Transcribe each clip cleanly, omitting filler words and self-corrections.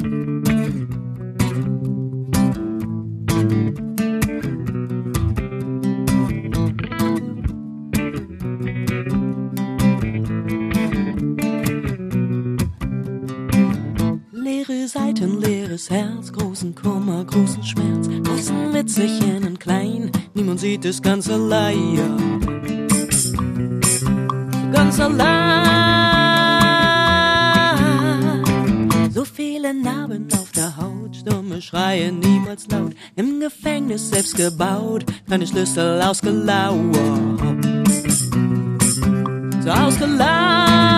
Leere Seiten, leeres Herz, großen Kummer, großen Schmerz, großen witzig innen klein, niemand sieht es ganz allein, ganz allein. So viele Narben auf der Haut, stumme Schreie niemals laut, im Gefängnis selbst gebaut, keine Schlüssel ausgelauert, so ausgelauert.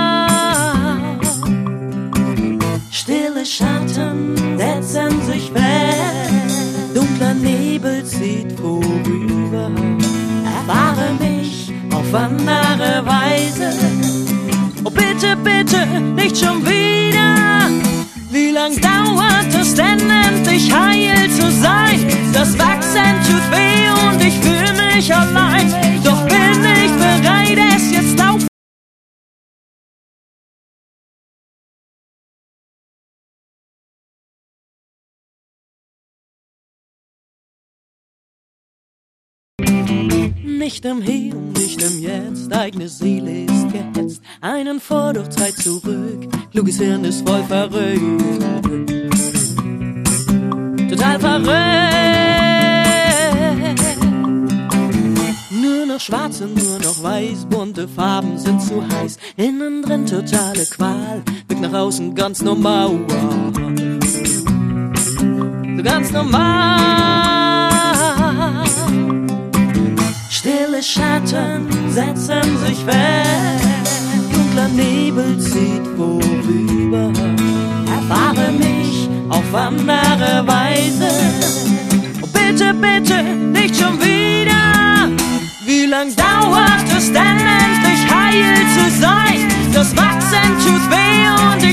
Stille Schatten setzen sich weg, dunkler Nebel zieht vorüber. Erfahre mich auf andere Weise. Oh bitte, bitte, nicht schon wieder. Wie lang dauert es denn endlich heil zu sein? Das Wachsen tut weh und ich fühle mich allein. Doch bin ich bereit, es jetzt auf. Nicht im Hier und nicht im Jetzt, eigene Seele ist gehetzt, einen vor, doch Zeit zurück, kluges Hirn ist voll verrückt, total verrückt. Nur noch schwarz und nur noch weiß, bunte Farben sind zu heiß, innen drin totale Qual, Blick nach außen ganz normal, so ganz normal. Stille Schatten setzen sich weg, dunkler Nebel zieht vorüber. Erfahre mich auf andere Weise. Oh bitte, bitte, nicht schon wieder. Wie lang dauert es denn endlich heil zu sein? Das Wachsen tut weh und